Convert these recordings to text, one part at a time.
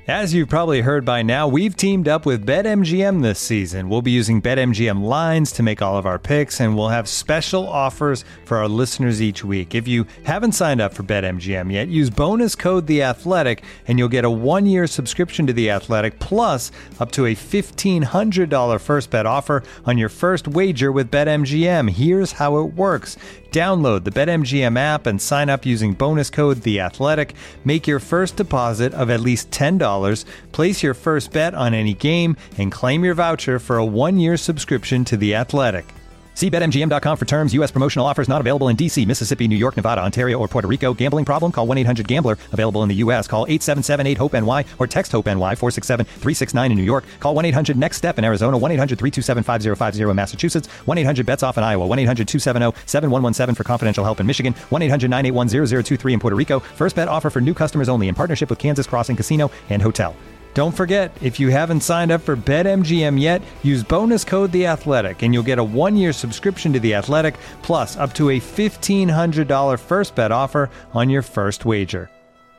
As you've probably heard by now, we've teamed up with BetMGM this season. We'll be using BetMGM lines to make all of our picks, and we'll have special offers for our listeners each week. If you haven't signed up for BetMGM yet, use bonus code The Athletic, and you'll get a 1-year subscription to The Athletic, plus up to a $1,500 first bet offer on your first wager with BetMGM. Here's how it works. Download the BetMGM app and sign up using bonus code The Athletic. Make your first deposit of at least $10. Place your first bet on any game and claim your voucher for a 1-year subscription to The Athletic. See BetMGM.com for terms. U.S. promotional offers not available in D.C., Mississippi, New York, Nevada, Ontario, or Puerto Rico. Gambling problem? Call 1-800-GAMBLER. Available in the U.S. Call 877-8-HOPE-NY or text HOPE-NY 467-369 in New York. Call 1-800-NEXT-STEP in Arizona. 1-800-327-5050 in Massachusetts. 1-800-BETS-OFF in Iowa. 1-800-270-7117 for confidential help in Michigan. 1-800-981-0023 in Puerto Rico. First bet offer for new customers only in partnership with Kansas Crossing Casino and Hotel. Don't forget, if you haven't signed up for BetMGM yet, use bonus code The Athletic, and you'll get a 1-year subscription to The Athletic, plus up to a $1,500 first bet offer on your first wager.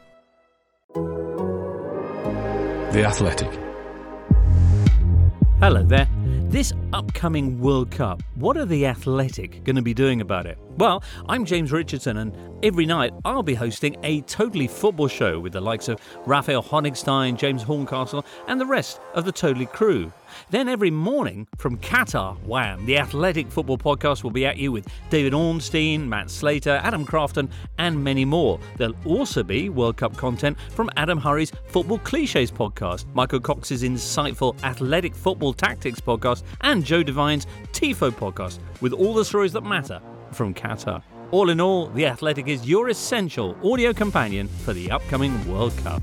The Athletic. Hello there. This upcoming World Cup, what are The Athletic going to be doing about it? Well, I'm James Richardson, and every night I'll be hosting a Totally Football show with the likes of Raphael Honigstein, James Horncastle, and the rest of the Totally crew. Then every morning from Qatar, wham, the Athletic Football Podcast will be at you with David Ornstein, Matt Slater, Adam Crafton, and many more. There'll also be World Cup content from Adam Hurrey's Football Clichés podcast, Michael Cox's insightful Athletic Football Tactics podcast, and Joe Devine's TIFO podcast, with all the stories that matter from Qatar. All in all, The Athletic is your essential audio companion for the upcoming World Cup.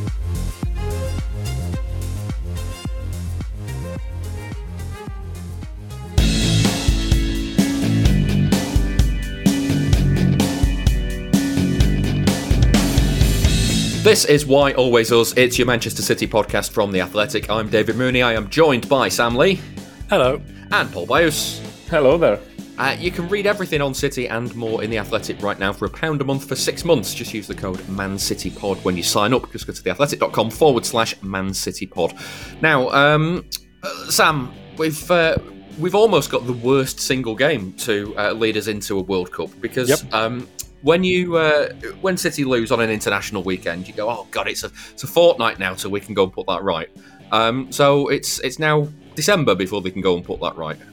This is Why Always Us. It's your Manchester City podcast from The Athletic. I'm David Mooney. I am joined by Sam Lee. Hello. And Paul Bios. Hello there. You can read everything on City and more in The Athletic right now for £1 a month for 6 months. Just use the code ManCityPod when you sign up. Just go to theathletic.com/ManCityPod. Now, Sam, we've almost got the worst single game to lead us into a World Cup because when City lose on an international weekend, you go, oh God, it's a fortnight now till we can go and put that right. So it's now December before they can go and put that right.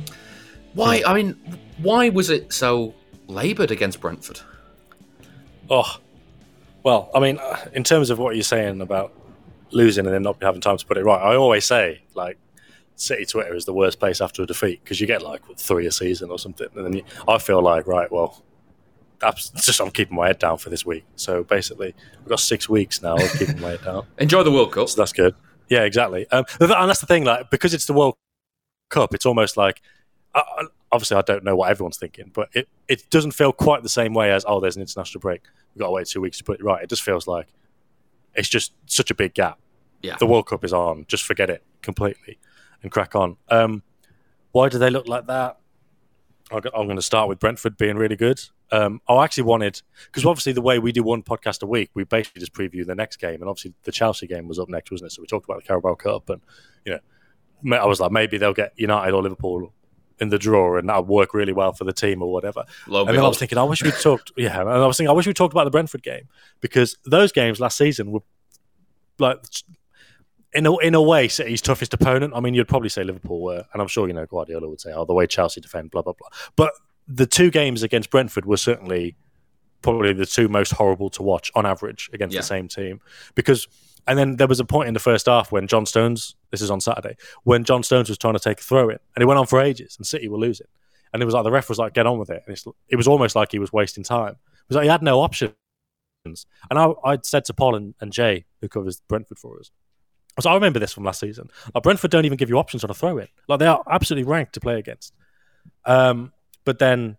Why was it so laboured against Brentford? Oh, well, I mean, in terms of what you're saying about losing and then not having time to put it right, I always say, like, City Twitter is the worst place after a defeat because you get, like, 3 a season or something. And then I feel like, right, well, that's just I'm keeping my head down for this week. So basically, we've got 6 weeks now of keeping my head down. Enjoy the World Cup. So that's good. Yeah, exactly. And that's the thing, like, because it's the World Cup, it's almost like, obviously I don't know what everyone's thinking, but it doesn't feel quite the same way as, oh, there's an international break, we've got to wait 2 weeks to put it right. It just feels like it's just such a big gap. Yeah. The World Cup is on, just forget it completely and crack on. Why do they look like that? I'm going to start with Brentford being really good. I actually wanted, because obviously the way we do one podcast a week, we basically just preview the next game, and obviously the Chelsea game was up next, wasn't it? So we talked about the Carabao Cup, and I was like, maybe they'll get United or Liverpool in the draw, and that'll work really well for the team or whatever. And then I was thinking, I wish we talked. Yeah, and I was thinking, I wish we talked about the Brentford game, because those games last season were like, in a way, City's toughest opponent. I mean, you'd probably say Liverpool were, and I'm sure Guardiola would say, oh, the way Chelsea defend, blah blah blah. But the 2 games against Brentford were certainly probably the 2 most horrible to watch on average against the same team, because. And then there was a point in the first half when John Stones, this is on Saturday, when John Stones was trying to take a throw in, and it went on for ages, and City were losing. And it was like the ref was like, get on with it. And it was almost like he was wasting time. It was like he had no options. And I'd said to Paul and Jay, who covers Brentford for us, I remember this from last season. Like, Brentford don't even give you options on a throw in. Like, they are absolutely ranked to play against. But then,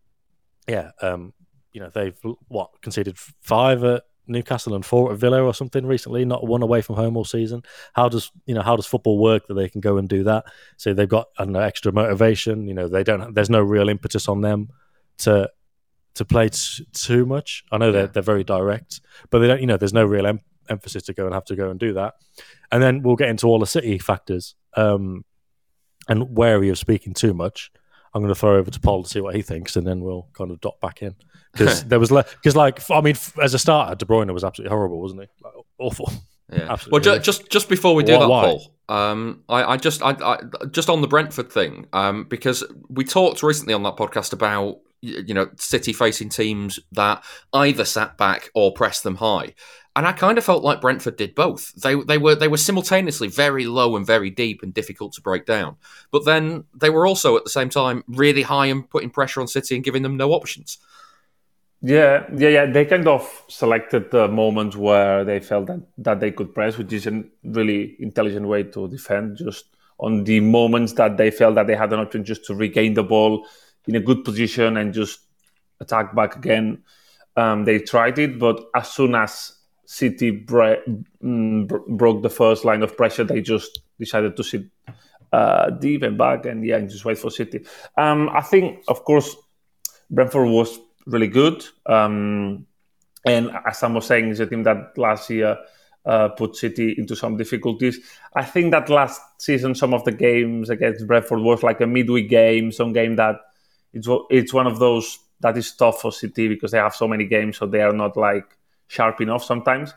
they've conceded 5 at Newcastle and 4 at Villa or something recently, not 1 away from home all season. How does football work that they can go and do that? So they've got, I don't know, extra motivation. There's no real impetus on them to play too much. I know they're very direct, but they don't. There's no real emphasis to have to go and do that. And then we'll get into all the City factors. And wary of speaking too much, I'm going to throw over to Paul to see what he thinks, and then we'll kind of dot back in. Because there was, as a starter, De Bruyne was absolutely horrible, wasn't he? Like, awful. Yeah. Well, just before we do that, Paul, I just on the Brentford thing, because we talked recently on that podcast about City facing teams that either sat back or pressed them high. And I kind of felt like Brentford did both. They were simultaneously very low and very deep and difficult to break down. But then they were also at the same time really high and putting pressure on City and giving them no options. Yeah. They kind of selected the moments where they felt that they could press, which is a really intelligent way to defend. Just on the moments that they felt that they had an option just to regain the ball in a good position and just attack back again, they tried it. But as soon as City broke the first line of pressure, they just decided to sit deep and back and just wait for City. I think, of course, Brentford was really good. And as Sam was saying, it's a team that last year put City into some difficulties. I think that last season, some of the games against Brentford was like a midweek game, some game that it's one of those that is tough for City because they have so many games, so they are not like sharp enough sometimes.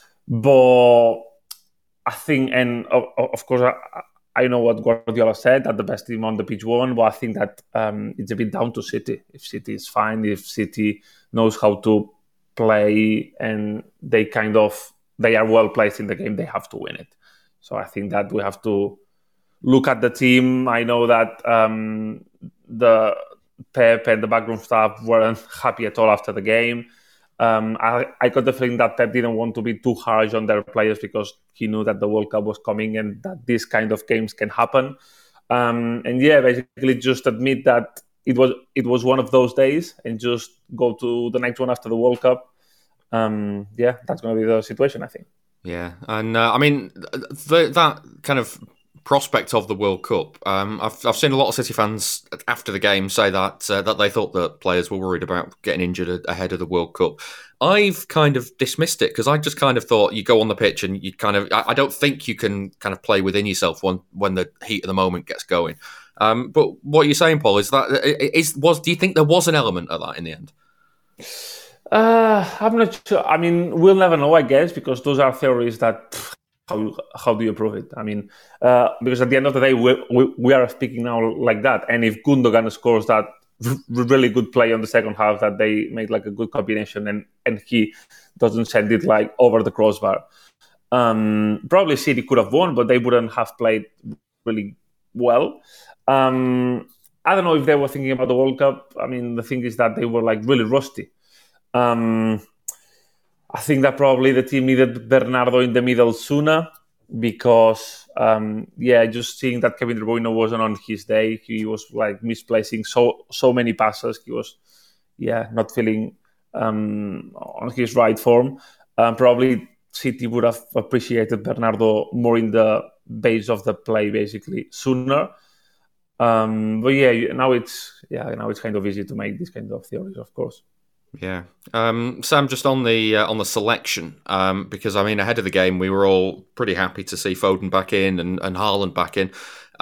But I think, and of course, I know what Guardiola said, that the best team on the pitch won, but I think that it's a bit down to City. If City is fine, if City knows how to play and they are well placed in the game, they have to win it. So I think that we have to look at the team. I know that the Pep and the backroom staff weren't happy at all after the game. I got the feeling that Pep didn't want to be too harsh on their players because he knew that the World Cup was coming and that these kind of games can happen. Basically just admit that it was one of those days and just go to the next one after the World Cup. That's going to be the situation, I think. Yeah, and that kind of prospect of the World Cup, I've seen a lot of City fans after the game say that they thought that players were worried about getting injured ahead of the World Cup. I've kind of dismissed it because I just kind of thought you go on the pitch and you kind of, I don't think you can kind of play within yourself when the heat of the moment gets going. But what you're saying, Paul, is that do you think there was an element of that in the end? I'm not sure. I mean, we'll never know, I guess, because those are theories that. How do you prove it? I mean, because at the end of the day, we are speaking now like that. And if Gundogan scores that really good play on the second half, that they made like a good combination, and he doesn't send it like over the crossbar, probably City could have won, but they wouldn't have played really well. I don't know if they were thinking about the World Cup. I mean, the thing is that they were like really rusty. I think that probably the team needed Bernardo in the middle sooner because, just seeing that Kevin De Bruyne wasn't on his day. He was like misplacing so many passes. He was, not feeling on his right form. Probably City would have appreciated Bernardo more in the base of the play, basically, sooner. Now it's kind of easy to make these kind of theories, of course. Yeah, Sam, just on the selection, because I mean, ahead of the game, we were all pretty happy to see Foden back in and Haaland back in.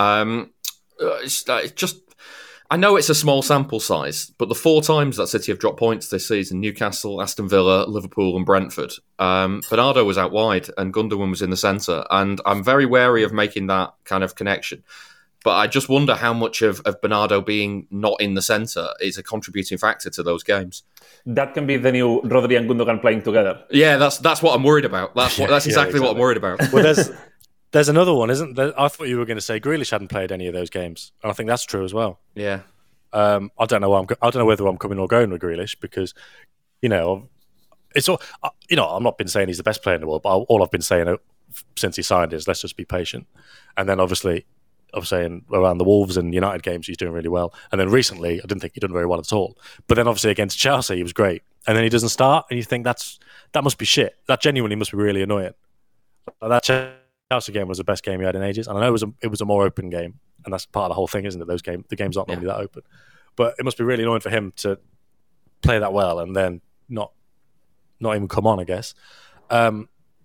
I know it's a small sample size, but the 4 times that City have dropped points this season: Newcastle, Aston Villa, Liverpool, and Brentford. Bernardo was out wide and Gundogan was in the centre, and I'm very wary of making that kind of connection. But I just wonder how much of Bernardo being not in the centre is a contributing factor to those games. That can be the new Rodri and Gundogan playing together. Yeah, that's what I'm worried about. That's exactly what I'm worried about. Well, there's another one, isn't there? I thought you were going to say Grealish hadn't played any of those games, and I think that's true as well. Yeah. I don't know. I don't know whether I'm coming or going with Grealish because, it's all. I'm not been saying he's the best player in the world, but all I've been saying since he signed is let's just be patient, and then obviously. I'm saying around the Wolves and United games, he's doing really well. And then recently, I didn't think he'd done very well at all. But then obviously against Chelsea, he was great. And then he doesn't start, and you think that must be shit. That genuinely must be really annoying. That Chelsea game was the best game he had in ages. And I know it was a more open game, and that's part of the whole thing, isn't it? The games aren't normally that open. But it must be really annoying for him to play that well and then not even come on, I guess.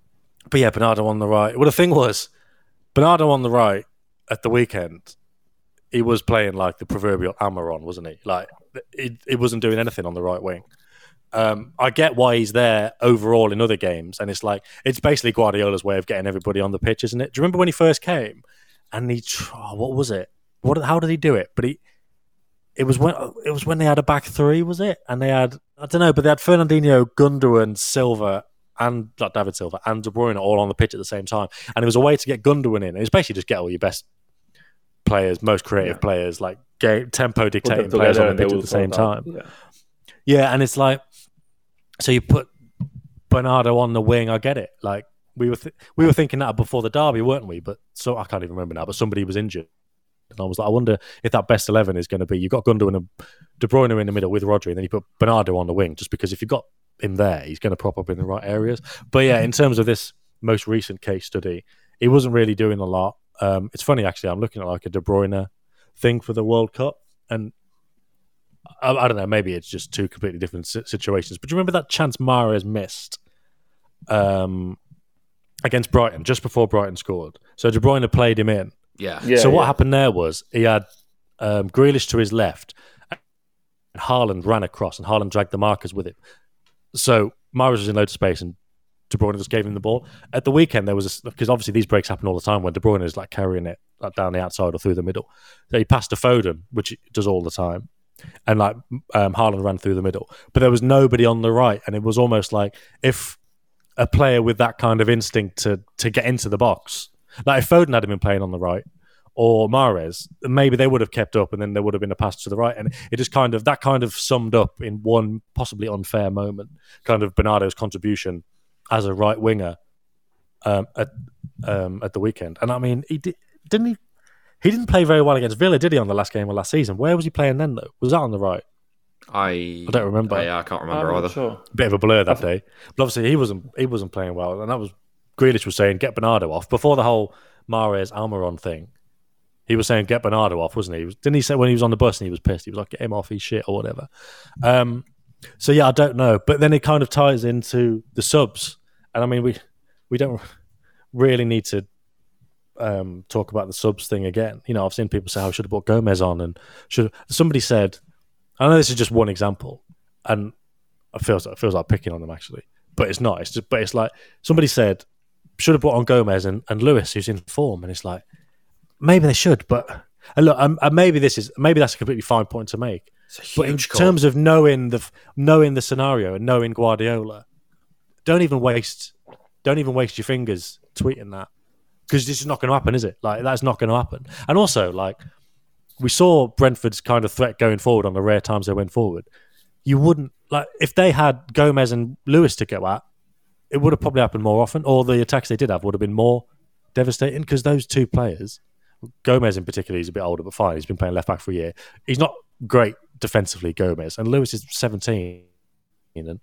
But yeah, Bernardo on the right. Well, the thing was, Bernardo on the right at the weekend, he was playing like the proverbial Almiron, wasn't he? Like, he wasn't doing anything on the right wing. I get why he's there overall in other games, and it's basically Guardiola's way of getting everybody on the pitch, isn't it? Do you remember when he first came? And what was it? How did he do it? But it was when they had a back three, was it? And they had, I don't know, but they had Fernandinho, Gundogan, Silva, and not David Silva and De Bruyne all on the pitch at the same time. And it was a way to get Gundogan in. It was basically just get all your best players, most creative players, like tempo dictating players on the pitch at the same time. Yeah, and it's like, so you put Bernardo on the wing. I get it. Like we were thinking that before the derby, weren't we? But so I can't even remember now. But somebody was injured, and I was like, I wonder if that best 11 is going to be you've got Gundogan and De Bruyne in the middle with Rodri, and then you put Bernardo on the wing, just because if you've got him there, he's going to prop up in the right areas. But yeah, in terms of this most recent case study, he wasn't really doing a lot. It's funny actually. I'm looking at like a De Bruyne thing for the World Cup, and I don't know, maybe it's just two completely different situations. But do you remember that chance Mahrez missed against Brighton, just before Brighton scored? So De Bruyne played him in. Yeah. So what happened there was he had Grealish to his left, and Haaland ran across, and Haaland dragged the markers with him. So Mahrez was in loads of space, and De Bruyne just gave him the ball. At the weekend, there was because obviously these breaks happen all the time when De Bruyne is like carrying it like down the outside or through the middle. So he passed to Foden, which he does all the time. And like Haaland ran through the middle, but there was nobody on the right, and it was almost like if a player with that kind of instinct to get into the box, like if Foden had been playing on the right or Mahrez, maybe they would have kept up, and then there would have been a pass to the right, and it just kind of summed up in one possibly unfair moment, kind of Bernardo's contribution as a right winger at the weekend. And I mean, He didn't play very well against Villa, did he, on the last game of last season? Where was he playing then, though? Was that on the right? I don't remember. I can't remember either. Sure. Bit of a blur that day. But obviously, he wasn't playing well. And that was Grealish was saying, get Bernardo off. Before the whole Mahrez-Almiron thing, he was saying, get Bernardo off, wasn't he? Didn't he say when he was on the bus and he was pissed? He was like, get him off, he's shit, or whatever. So, yeah, I don't know. But then it kind of ties into the subs. And, I mean, we don't really need to talk about the subs thing again. You know, I've seen people say, I should have brought Gomez on, and somebody said, I know this is just one example, and it feels like picking on them actually, but it's not. It's like somebody said, should have brought on Gomez and Lewis, who's in form, and it's like maybe they should, but look, maybe that's a completely fine point to make. But in terms of knowing the scenario and knowing Guardiola, don't even waste your fingers tweeting that. Because this is not going to happen, is it? Like, that's not going to happen. And also, like, we saw Brentford's kind of threat going forward on the rare times they went forward. You wouldn't, like, if they had Gomez and Lewis to go at, it would have probably happened more often, or the attacks they did have would have been more devastating, because those two players, Gomez in particular, he's a bit older, but fine, he's been playing left back for a year. He's not great defensively, Gomez, and Lewis is 17, and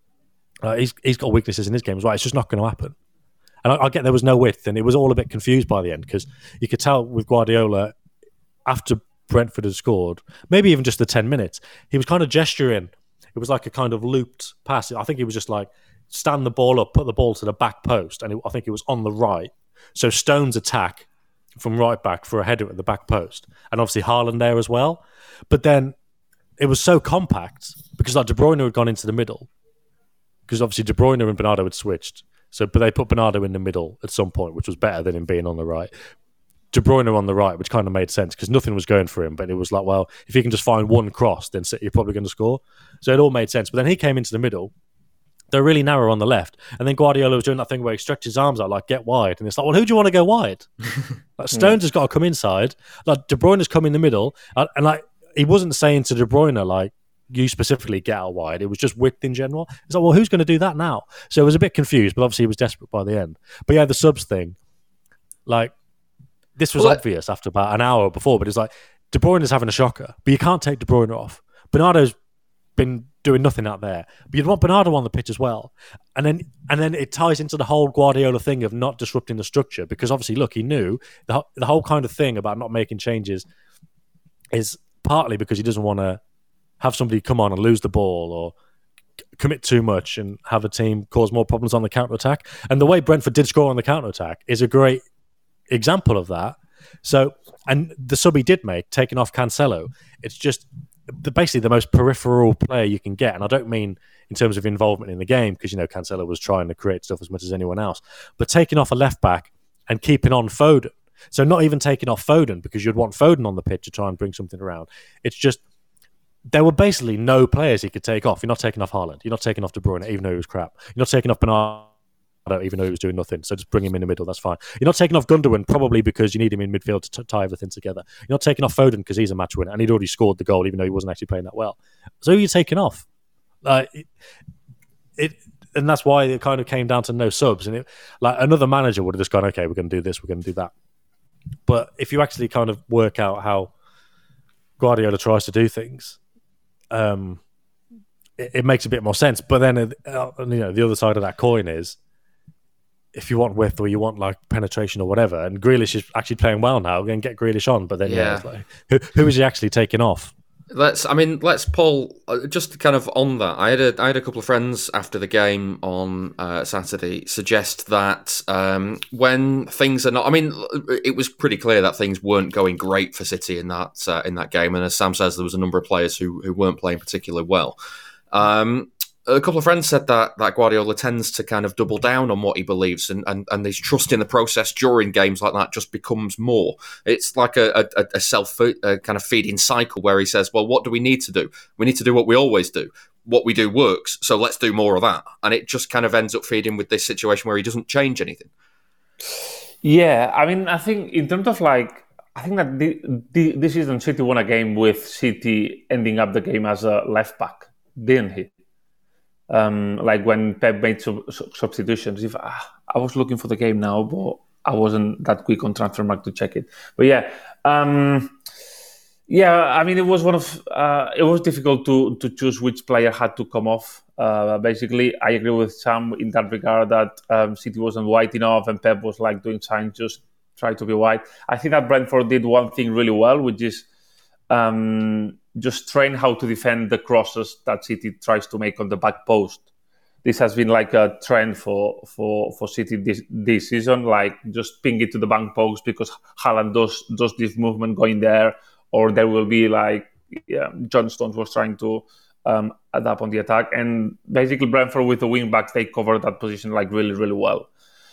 he's got weaknesses in his game as well. It's just not going to happen. And I get there was no width, and it was all a bit confused by the end, because you could tell with Guardiola, after Brentford had scored, maybe even just the 10 minutes, he was kind of gesturing. It was like a kind of looped pass. I think he was just like, stand the ball up, put the ball to the back post, and I think it was on the right. So Stones attack from right back for a header at the back post, and obviously Haaland there as well. But then it was so compact, because like De Bruyne had gone into the middle, because obviously De Bruyne and Bernardo had switched. But they put Bernardo in the middle at some point, which was better than him being on the right. De Bruyne on the right, which kind of made sense because nothing was going for him. But it was like, well, if he can just find one cross, then City are probably going to score. So it all made sense. But then he came into the middle. They're really narrow on the left. And then Guardiola was doing that thing where he stretched his arms out, like, get wide. And it's like, well, who do you want to go wide? Like, Stones has got to come inside. Like, De Bruyne has come in the middle. And like, he wasn't saying to De Bruyne, like, you specifically get out wide. It was just width in general. It's like, well, who's going to do that now? So it was a bit confused, but obviously he was desperate by the end. But yeah, the subs thing, like, this was obvious after about an hour before, but it's like, De Bruyne is having a shocker, but you can't take De Bruyne off. Bernardo's been doing nothing out there, but you'd want Bernardo on the pitch as well. And then it ties into the whole Guardiola thing of not disrupting the structure, because obviously, look, he knew the whole kind of thing about not making changes is partly because he doesn't want to have somebody come on and lose the ball or commit too much and have a team cause more problems on the counter-attack. And the way Brentford did score on the counter-attack is a great example of that. So, and the sub he did make, taking off Cancelo, it's just basically the most peripheral player you can get. And I don't mean in terms of involvement in the game, because, Cancelo was trying to create stuff as much as anyone else, but taking off a left-back and keeping on Foden. So not even taking off Foden, because you'd want Foden on the pitch to try and bring something around. It's just, there were basically no players he could take off. You're not taking off Haaland. You're not taking off De Bruyne, even though he was crap. You're not taking off Bernardo, even though he was doing nothing. So just bring him in the middle. That's fine. You're not taking off Gundogan, probably because you need him in midfield to tie everything together. You're not taking off Foden because he's a match winner and he'd already scored the goal, even though he wasn't actually playing that well. So who are you taking off? And that's why it kind of came down to no subs. And another manager would have just gone, okay, we're going to do this, we're going to do that. But if you actually kind of work out how Guardiola tries to do things, it makes a bit more sense. But then, the other side of that coin is, if you want width or you want penetration or whatever, and Grealish is actually playing well now, then get Grealish on. But then, who is he actually taking off? Let's Paul, just kind of on that. I had a couple of friends after the game on Saturday suggest that when things are not, it was pretty clear that things weren't going great for City in that game, and as Sam says, there was a number of players who weren't playing particularly well. A couple of friends said that Guardiola tends to kind of double down on what he believes, and his trust in the process during games like that just becomes more. It's like a self kind of feeding cycle where he says, well, what do we need to do? We need to do what we always do. What we do works, so let's do more of that. And it just kind of ends up feeding with this situation where he doesn't change anything. Yeah, I think in terms of I think that this season City won a game with City ending up the game as a left back, didn't he? When Pep made substitutions. If I was looking for the game now, but I wasn't that quick on Transfermarkt to check it. But it was it was difficult to choose which player had to come off. Basically, I agree with Sam in that regard that City wasn't wide enough, and Pep was doing signs, just try to be wide. I think that Brentford did one thing really well, which is just train how to defend the crosses that City tries to make on the back post. This has been a trend for City this season, just ping it to the back post because Haaland does this movement going there, or there will be John Stones was trying to adapt on the attack, and basically Brentford with the wing backs, they covered that position really, really well.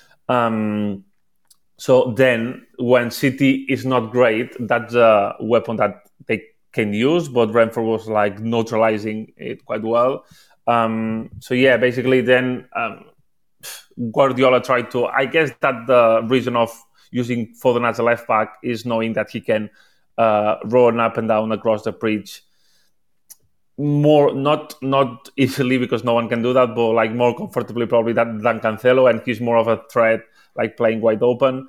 So then when City is not great, that's a weapon that they can use, but Brentford was neutralizing it quite well. Basically then Guardiola tried to, I guess that the reason of using Foden as a left back is knowing that he can run up and down across the pitch more, not easily because no one can do that, but more comfortably probably than Cancelo, and he's more of a threat, playing wide open.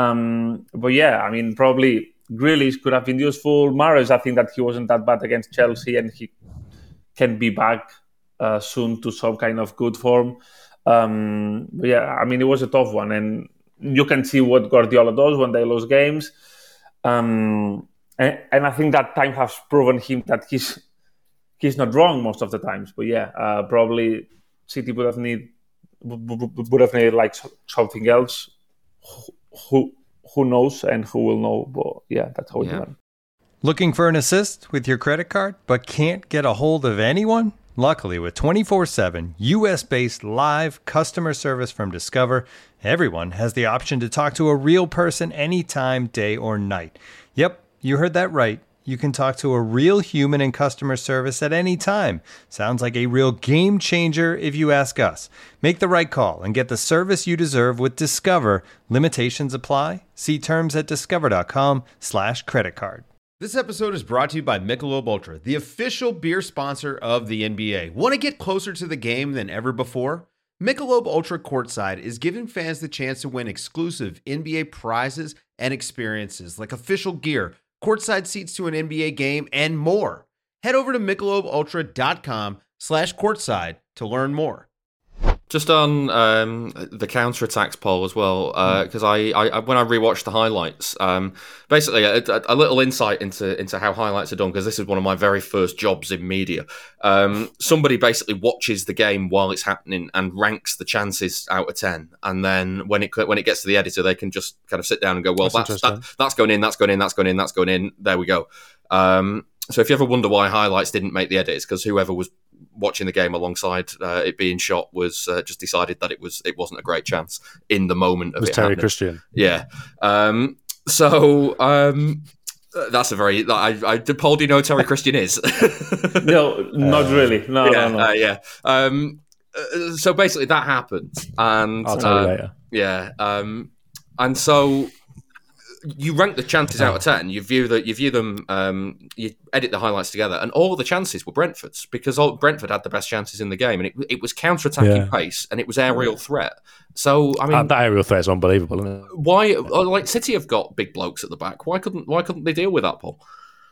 Probably Grealish could have been useful. Mahrez, I think that he wasn't that bad against Chelsea, and he can be back soon to some kind of good form. It was a tough one, and you can see what Guardiola does when they lose games. And I think that time has proven him that he's not wrong most of the times. But probably City would have needed something else. Who knows and who will know, but that's how it went. Looking for an assist with your credit card but can't get a hold of anyone? Luckily, with 24/7 US-based live customer service from Discover, everyone has the option to talk to a real person anytime, day or night. Yep, you heard that right. You can talk to a real human in customer service at any time. Sounds like a real game changer if you ask us. Make the right call and get the service you deserve with Discover. Limitations apply. See terms at discover.com/creditcard. This episode is brought to you by Michelob Ultra, the official beer sponsor of the NBA. Want to get closer to the game than ever before? Michelob Ultra Courtside is giving fans the chance to win exclusive NBA prizes and experiences like official gear, courtside seats to an NBA game, and more. Head over to MichelobUltra.com/courtside to learn more. Just on the counter-attacks poll as well, because I when I rewatched the highlights, basically a little insight into how highlights are done, because this is one of my very first jobs in media. Somebody basically watches the game while it's happening and ranks the chances out of 10, and then when it gets to the editor, they can just kind of sit down and go, well, that's going in, that's going in, that's going in, that's going in. There we go. So if you ever wonder why highlights didn't make the edit, it's because whoever was watching the game alongside it being shot was just decided that it wasn't a great chance in the moment of it. Terry happening. Christian. Yeah. That's a very. Paul, do you know who Terry Christian is? No, not really. No. Yeah. So basically, that happened, and I'll tell you later. Yeah. And so you rank the chances out of 10. You view them. You edit the highlights together, and all the chances were Brentford's, because Brentford had the best chances in the game, and it was counter-attacking pace, and it was aerial threat. So I mean, that aerial threat is unbelievable, isn't it? Why? Like City have got big blokes at the back. Why couldn't they deal with that, Paul?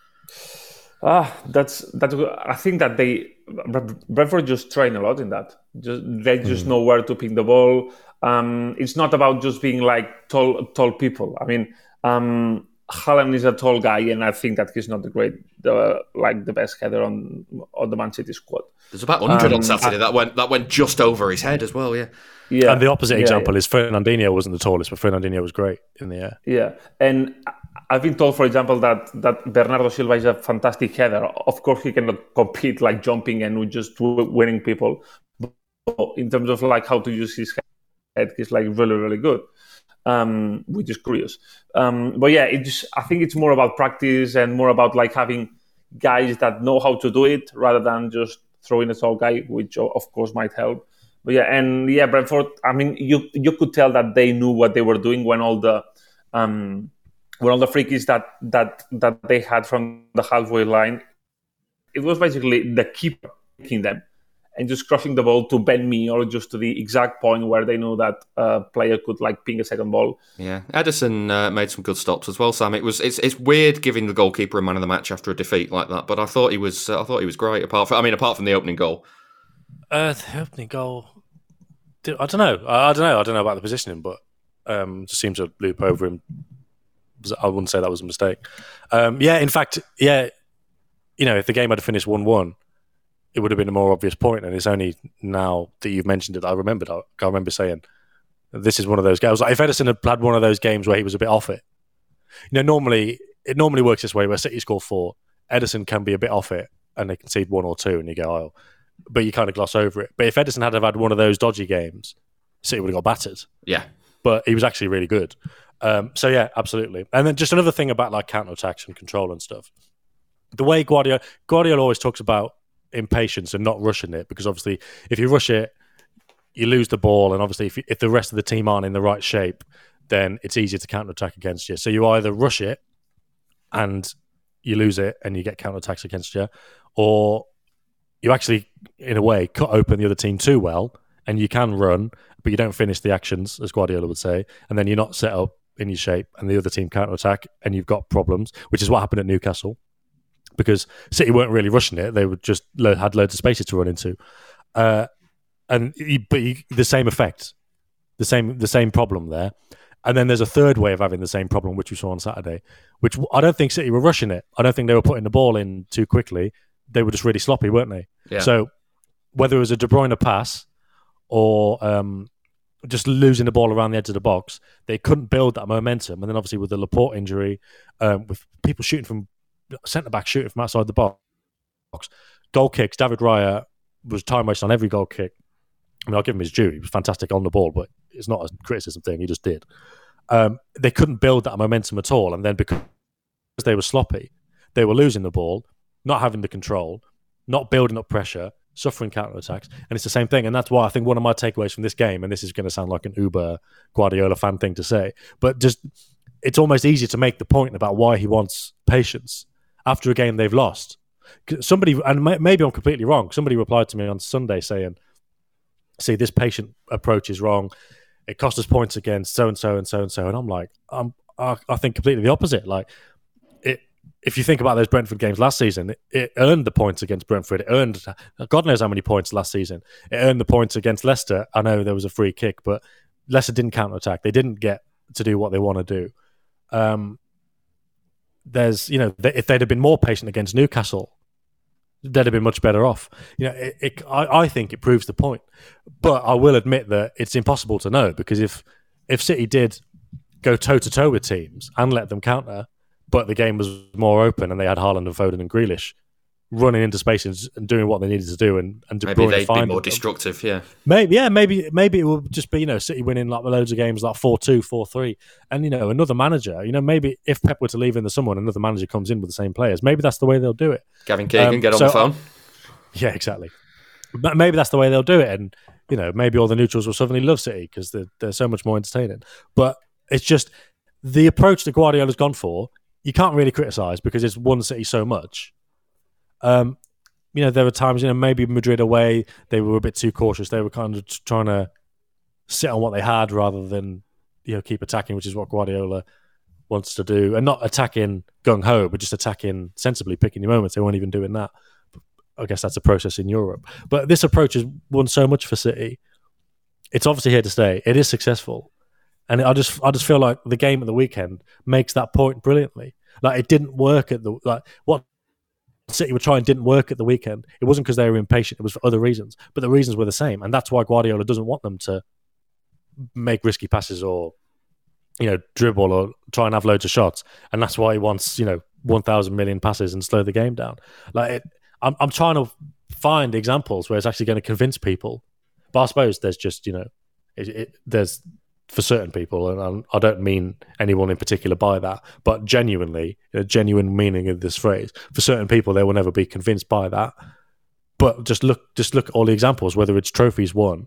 That's. I think that Brentford just train a lot in that. They just know where to ping the ball. It's not about just being like tall people. I mean, Haaland is a tall guy, and I think that he's not the best header on the Man City squad. There's about 100 on Saturday that went just over his head as well. Yeah. And the opposite example is Fernandinho wasn't the tallest, but Fernandinho was great in the air. Yeah, and I've been told, for example, that Bernardo Silva is a fantastic header. Of course, he cannot compete like jumping and just winning people. But in terms of like how to use his head, he's like really, really good. Which is curious. But yeah, I think it's more about practice and more about like having guys that know how to do it rather than just throwing a tall guy, which of course might help. But yeah, Brentford, I mean, you could tell that they knew what they were doing when all the free kicks that they had from the halfway line, it was basically the keeper kicking them and just crossing the ball to Ben Mee or just to the exact point where they know that a player could like ping a second ball. Yeah, Ederson made some good stops as well, Sam. It's weird giving the goalkeeper a man of the match after a defeat like that, but I thought he was great. Apart from the opening goal. The opening goal, I don't know about the positioning, but just seems to loop over him. I wouldn't say that was a mistake. In fact, if the game had finished 1-1, it would have been a more obvious point, and it's only now that you've mentioned it that I remember saying this is one of those games. Like if Ederson had one of those games where he was a bit off it, normally works this way where City score 4, Ederson can be a bit off it, and they concede 1 or 2, and you go, oh, but you kind of gloss over it. But if Ederson had one of those dodgy games, City would have got battered. Yeah, but he was actually really good. So yeah, absolutely. And then just another thing about like counter-attacks and control and stuff. The way Guardiola always talks about impatience and not rushing it, because obviously if you rush it, you lose the ball, and obviously if the rest of the team aren't in the right shape, then it's easier to counter-attack against you. So you either rush it and you lose it and you get counter-attacks against you, or you actually, in a way, cut open the other team too well, and you can run, but you don't finish the actions, as Guardiola would say, and then you're not set up in your shape, and the other team counter-attack, and you've got problems, which is what happened at Newcastle, because City weren't really rushing it; they would just had loads of spaces to run into, the same effect, the same problem there. And then there's a third way of having the same problem, which we saw on Saturday, which I don't think City were rushing it. I don't think they were putting the ball in too quickly. They were just really sloppy, weren't they? Yeah. So whether it was a De Bruyne pass or just losing the ball around the edge of the box, they couldn't build that momentum. And then obviously with the Laporte injury, with people shooting from centre-back shooting from outside the box, goal kicks, David Raya was time wasting on every goal kick. I mean, I'll give him his due. He was fantastic on the ball, but it's not a criticism thing. He just did. They couldn't build that momentum at all. And then because they were sloppy, they were losing the ball, not having the control, not building up pressure, suffering counterattacks. And it's the same thing. And that's why I think one of my takeaways from this game, and this is going to sound like an uber Guardiola fan thing to say, but just it's almost easier to make the point about why he wants patience after a game they've lost. Somebody, and maybe I'm completely wrong, somebody replied to me on Sunday saying, see, this patient approach is wrong. It cost us points against so-and-so and so-and-so. And I'm like, I think completely the opposite. Like, if you think about those Brentford games last season, it earned the points against Brentford. It earned God knows how many points last season. It earned the points against Leicester. I know there was a free kick, but Leicester didn't counter-attack. They didn't get to do what they want to do. If they'd have been more patient against Newcastle, they'd have been much better off. I think it proves the point. But I will admit that it's impossible to know, because if City did go toe-to-toe with teams and let them counter, but the game was more open and they had Haaland and Foden and Grealish running into spaces and doing what they needed to do, and De Bruyne maybe they'd be more them. destructive, yeah. Maybe it will just be, City winning like loads of games like 4-2, 4-3. And, another manager, maybe if Pep were to leave in the summer and another manager comes in with the same players, maybe that's the way they'll do it. Gavin Keegan, get on the phone. Yeah, exactly. But maybe that's the way they'll do it. And, maybe all the neutrals will suddenly love City because they're so much more entertaining. But it's just the approach that Guardiola's gone for, you can't really criticise because it's won City so much. There were times, maybe Madrid away, they were a bit too cautious. They were kind of trying to sit on what they had rather than, keep attacking, which is what Guardiola wants to do. And not attacking gung-ho, but just attacking sensibly, picking your moments. They weren't even doing that. I guess that's a process in Europe. But this approach has won so much for City. It's obviously here to stay. It is successful. And I just feel like the game at the weekend makes that point brilliantly. Like, it didn't work what City were trying didn't work at the weekend. It wasn't because they were impatient. It was for other reasons. But the reasons were the same. And that's why Guardiola doesn't want them to make risky passes or, dribble or try and have loads of shots. And that's why he wants, 1,000 million passes and slow the game down. I'm trying to find examples where it's actually going to convince people. But I suppose there's just, there's for certain people, and I don't mean anyone in particular by that, but genuinely, a genuine meaning of this phrase, for certain people, they will never be convinced by that. But just look at all the examples, whether it's trophies won,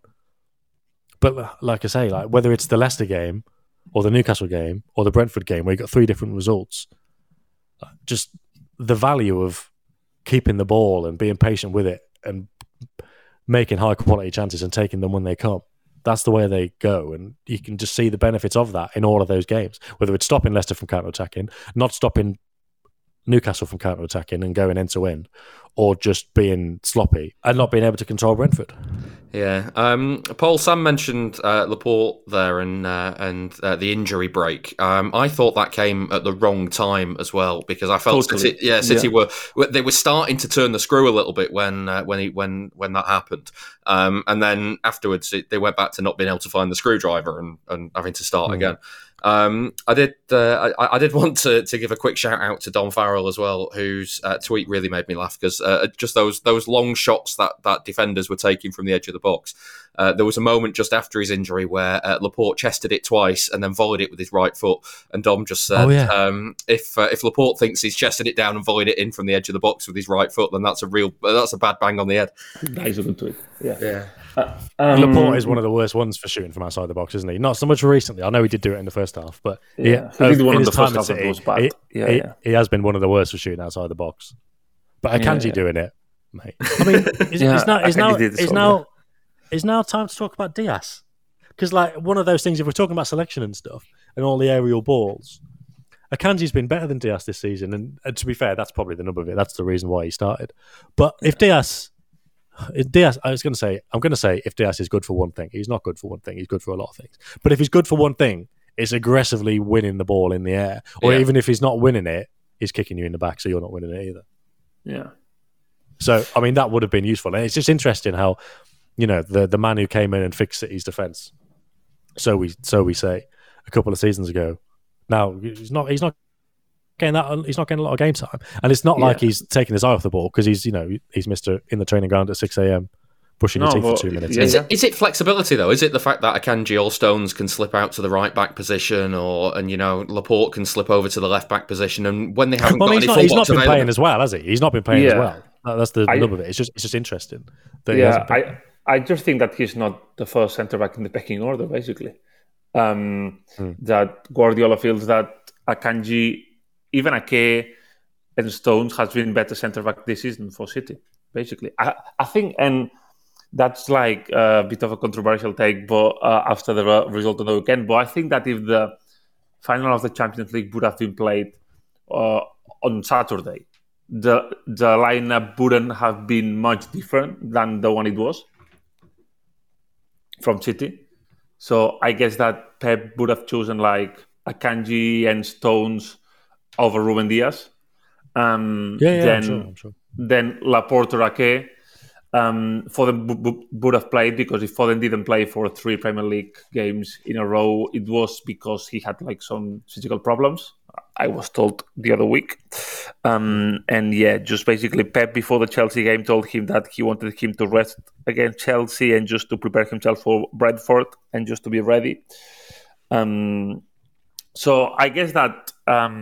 but like I say, whether it's the Leicester game or the Newcastle game or the Brentford game, where you got 3 different results, just the value of keeping the ball and being patient with it and making high quality chances and taking them when they come. That's the way they go, and you can just see the benefits of that in all of those games, whether it's stopping Leicester from counter-attacking, not stopping Newcastle from counter-attacking and going end-to-end, or just being sloppy and not being able to control Brentford. Yeah. Paul, Sam mentioned Laporte there and the injury break. I thought that came at the wrong time as well, because I felt City were starting to turn the screw a little bit when that happened. And then afterwards they went back to not being able to find the screwdriver and having to start again. I did want to give a quick shout out to Don Farrell as well, whose tweet really made me laugh, because just those long shots that defenders were taking from the edge of the box. There was a moment just after his injury where Laporte chested it twice and then volleyed it with his right foot, and Dom just said, if Laporte thinks he's chested it down and volleyed it in from the edge of the box with his right foot, then that's a bad bang on the head. That is a good tweet. Yeah. Laporte is one of the worst ones for shooting from outside the box, isn't he? Not so much recently. I know he did do it in the first half, but he did one in the first half that was bad. He has been one of the worst for shooting outside the box. But Akanji doing it, mate. I mean, is now time to talk about Diaz? Because one of those things, if we're talking about selection and stuff and all the aerial balls, Akanji's been better than Diaz this season, and to be fair, that's probably the number of it. That's the reason why he started. But if Diaz, I'm going to say if Diaz is good for one thing, he's not good for one thing. He's good for a lot of things. But if he's good for one thing, it's aggressively winning the ball in the air, or even if he's not winning it, he's kicking you in the back, so you're not winning it either. Yeah. So I mean, that would have been useful, and it's just interesting how, the man who came in and fixed City's defence, so we say, a couple of seasons ago. Now he's not getting a lot of game time, and it's not like he's taking his eye off the ball, because he's missed in the training ground at 6 a.m. brushing his teeth for 2 minutes. Is it flexibility though? Is it the fact that Akanji or Stones can slip out to the right back position, and Laporte can slip over to the left back position, and when they haven't got any full he's not been available. playing as well, has he? He's not been playing as well. That's the nub of it. It's just interesting. I just think that he's not the first centre back in the pecking order, basically. That Guardiola feels that Akanji, even Ake and Stones has been better centre back this season for City, basically. I think, and that's a bit of a controversial take, but after the result of the weekend, but I think that if the final of the Champions League would have been played on Saturday, the lineup wouldn't have been much different than the one it was from City. So I guess that Pep would have chosen like Akanji and Stones over Ruben Diaz. I'm sure. Then Laporte or Ake, Foden would have played, because if Foden didn't play for 3 Premier League games in a row, it was because he had like some physical problems, I was told the other week. Just basically Pep before the Chelsea game told him that he wanted him to rest against Chelsea and just to prepare himself for Brentford and just to be ready. So I guess that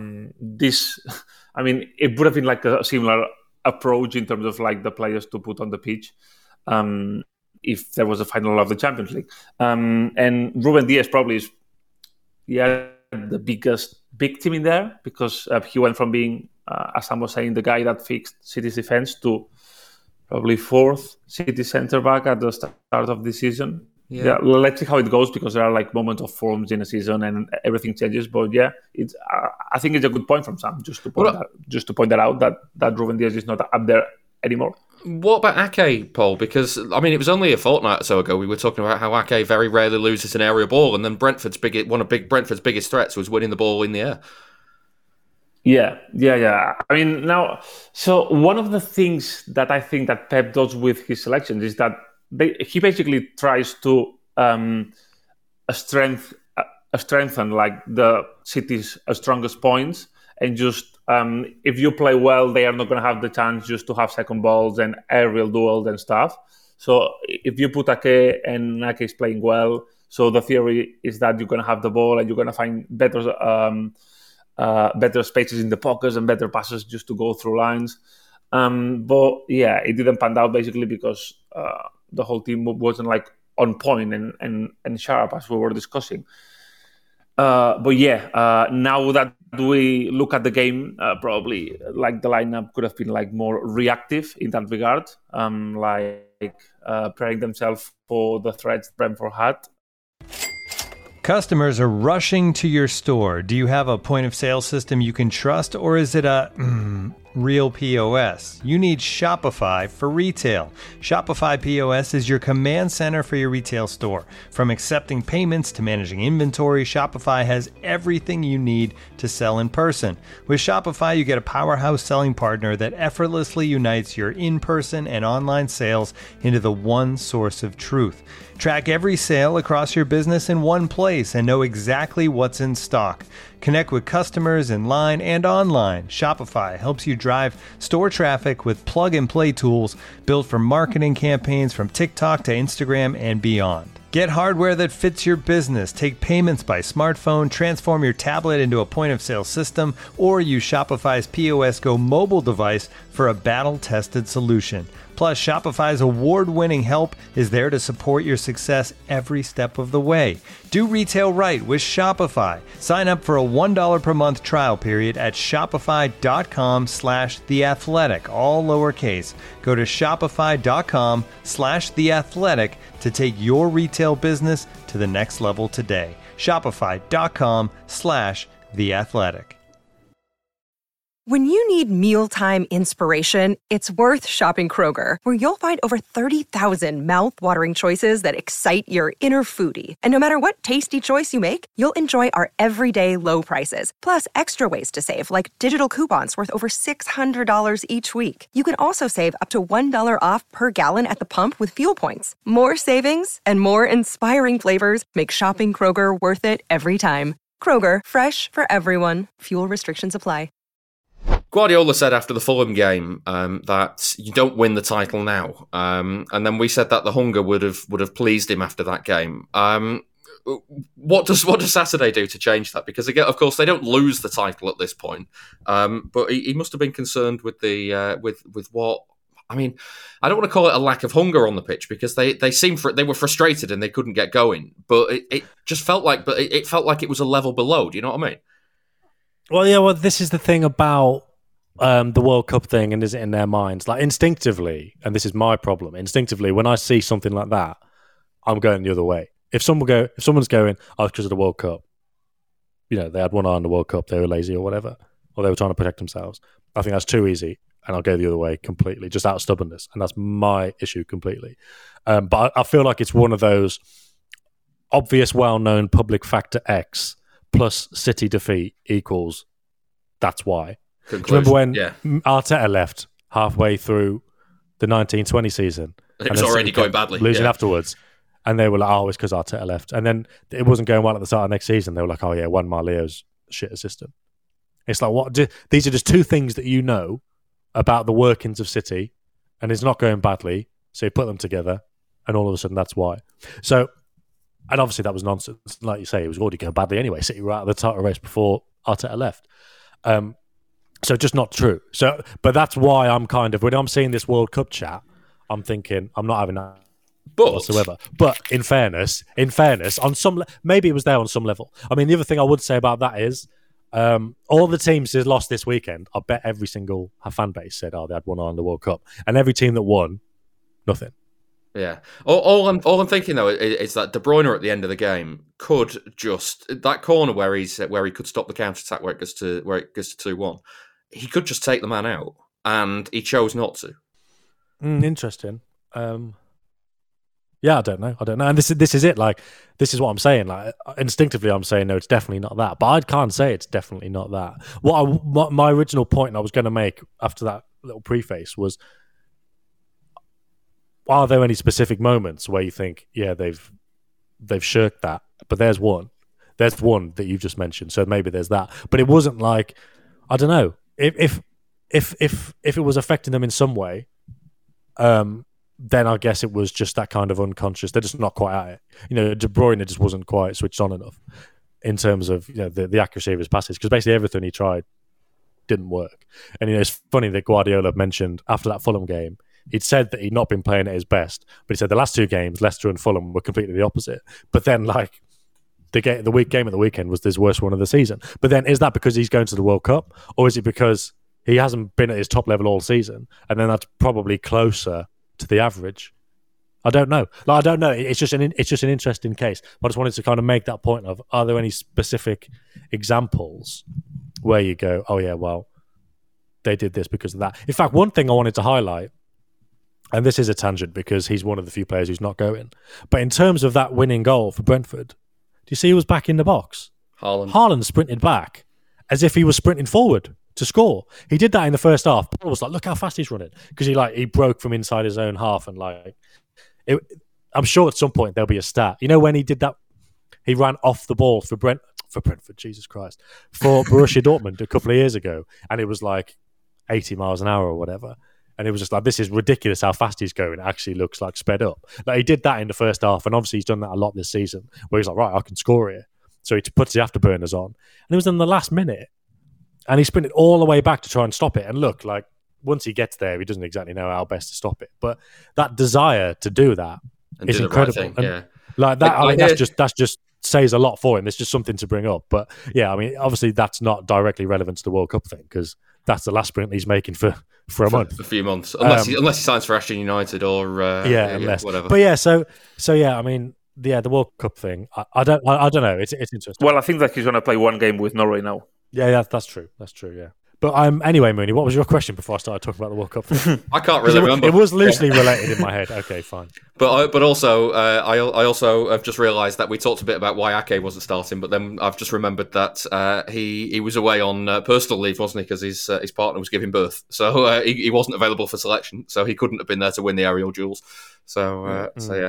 it would have been like a similar approach in terms of like the players to put on the pitch if there was a final of the Champions League. And Ruben Diaz probably is the biggest victim in there, because he went from being, as Sam was saying, the guy that fixed City's defense to probably 4th City centre-back at the start of the season. Yeah, let's see how it goes, because there are like moments of forms in a season and everything changes. But yeah, it's I think it's a good point from Sam just to point that out that Ruben Diaz is not up there anymore. What about Ake, Paul? Because I mean, it was only a fortnight or so ago we were talking about how Ake very rarely loses an area ball, and then Brentford's biggest threats was winning the ball in the air. Yeah. I mean, now, so one of the things that I think that Pep does with his selections is that he basically tries to strengthen like the City's strongest points, and just if you play well, they are not going to have the chance just to have second balls and aerial duels and stuff. So if you put Ake and Ake is playing well, so the theory is that you're going to have the ball and you're going to find better spaces in the pockets and better passes just to go through lines. But yeah, it didn't pan out basically because the whole team wasn't like on point and sharp, as we were discussing. But yeah, now that we look at the game, probably like the lineup could have been like more reactive in that regard, preparing themselves for the threats Brentford had. Customers are rushing to your store. Do you have a point of sale system you can trust, or is it a real POS? You need Shopify for retail. Shopify POS is your command center for your retail store. From accepting payments to managing inventory, Shopify has everything you need to sell in person. With Shopify, you get a powerhouse selling partner that effortlessly unites your in-person and online sales into the one source of truth. Track every sale across your business in one place and know exactly what's in stock. Connect with customers in line and online. Shopify helps you drive store traffic with plug-and-play tools built for marketing campaigns from TikTok to Instagram and beyond. Get hardware that fits your business. Take payments by smartphone, transform your tablet into a point-of-sale system, or use Shopify's POS Go mobile device for a battle-tested solution. Plus, Shopify's award-winning help is there to support your success every step of the way. Do retail right with Shopify. Sign up for a $1 per month trial period at shopify.com/theathletic, all lowercase. Go to shopify.com/theathletic to take your retail business to the next level today. Shopify.com/theathletic. When you need mealtime inspiration, it's worth shopping Kroger, where you'll find over 30,000 mouth-watering choices that excite your inner foodie. And no matter what tasty choice you make, you'll enjoy our everyday low prices, plus extra ways to save, like digital coupons worth over $600 each week. You can also save up to $1 off per gallon at the pump with fuel points. More savings and more inspiring flavors make shopping Kroger worth it every time. Kroger, fresh for everyone. Fuel restrictions apply. Guardiola said after the Fulham game that you don't win the title now, and then we said that the hunger would have pleased him after that game. What does Saturday do to change that? Because again, of course, they don't lose the title at this point, but he must have been concerned with the with what. I mean, I don't want to call it a lack of hunger on the pitch, because they were frustrated and they couldn't get going. But it just felt like, it felt like it was a level below. Do you know what I mean? Well, yeah. Well, this is the thing about the World Cup thing, and is it in their minds? Like instinctively, and this is my problem. Instinctively, when I see something like that, I'm going the other way. If someone's going, oh, it's because of the World Cup. You know, they had one eye on the World Cup, they were lazy or whatever, or they were trying to protect themselves. I think that's too easy, and I'll go the other way completely, just out of stubbornness, and that's my issue completely. But I feel like it's one of those obvious, well-known public factor X plus City defeat equals that's why. Do you remember when Arteta left halfway through the 1920 season? It was already going badly. Losing afterwards. And they were like, oh, it's because Arteta left. And then it wasn't going well at the start of next season. They were like, oh, yeah, Juan Marleo's shit assistant. It's like, what? These are just two things that you know about the workings of City, and it's not going badly. So you put them together, and all of a sudden that's why. So, and obviously that was nonsense. Like you say, it was already going badly anyway. City were out of the title race before Arteta left. So just not true. So, but that's why I'm kind of, when I'm seeing this World Cup chat, I'm thinking I'm not having that whatsoever. But in fairness, on some maybe it was there on some level. I mean, the other thing I would say about that is all the teams that lost this weekend, I bet every single fan base said, oh, they had one eye on the World Cup. And every team that won, nothing. Yeah. All I'm thinking though is that De Bruyne at the end of the game could just that corner where he could stop the counter attack where it goes to 2-1. He could just take the man out, and he chose not to. Interesting. Yeah, I don't know. And this is it. Like, this is what I'm saying. Like, instinctively, I'm saying no. It's definitely not that. But I can't say it's definitely not that. What my original point I was going to make after that little preface was: are there any specific moments where you think, yeah, they've shirked that? But there's one that you've just mentioned. So maybe there's that. But it wasn't like, I don't know, if it was affecting them in some way. Then I guess it was just that kind of unconscious. They're just not quite at it. You know, De Bruyne just wasn't quite switched on enough in terms of, you know, the accuracy of his passes, because basically everything he tried didn't work. And, you know, it's funny that Guardiola mentioned after that Fulham game, he'd said that he'd not been playing at his best, but he said the last two games, Leicester and Fulham, were completely the opposite. But then, like, the game at the weekend was his worst one of the season. But then, is that because he's going to the World Cup, or is it because he hasn't been at his top level all season, and then that's probably closer to the average? I don't know. Like, I don't know. It's just an interesting case. I just wanted to kind of make that point of: are there any specific examples where you go, oh yeah, well, they did this because of that? In fact, one thing I wanted to highlight, and this is a tangent because he's one of the few players who's not going, but in terms of that winning goal for Brentford, do you see he was back in the box? Haaland sprinted back as if he was sprinting forward to score. He did that in the first half. Paul was like, look how fast he's running, because he broke from inside his own half, and I'm sure at some point there'll be a stat. You know, when he did that, he ran off the ball for Brentford, Jesus Christ, for Borussia Dortmund a couple of years ago, and it was like 80 miles an hour or whatever. And it was just like, this is ridiculous how fast he's going. It actually looks like sped up. Like, he did that in the first half, and obviously he's done that a lot this season, where he's like, right, I can score here. So he puts the afterburners on. And it was in the last minute, and he sprinted all the way back to try and stop it. And look, like, once he gets there, he doesn't exactly know how best to stop it. But that desire to do that is incredible. Right thing, yeah. Like that, that's just says a lot for him. It's just something to bring up. But yeah, I mean, obviously that's not directly relevant to the World Cup thing, because that's the last sprint he's making for a month, a few months, unless he signs for Ashton United or whatever. But yeah, so yeah, I mean, the World Cup thing, I don't know. It's interesting. Well, I think that he's going to play one game with Norway now. Yeah, that's true. That's true. Yeah. But anyway, Mooney, what was your question before I started talking about the World Cup thing? I can't really remember. It was loosely related in my head. Okay, fine. But also, I also have just realised that we talked a bit about why Ake wasn't starting, but then I've just remembered that he was away on personal leave, wasn't he? Because his partner was giving birth, so he wasn't available for selection, so he couldn't have been there to win the aerial duels. So yeah.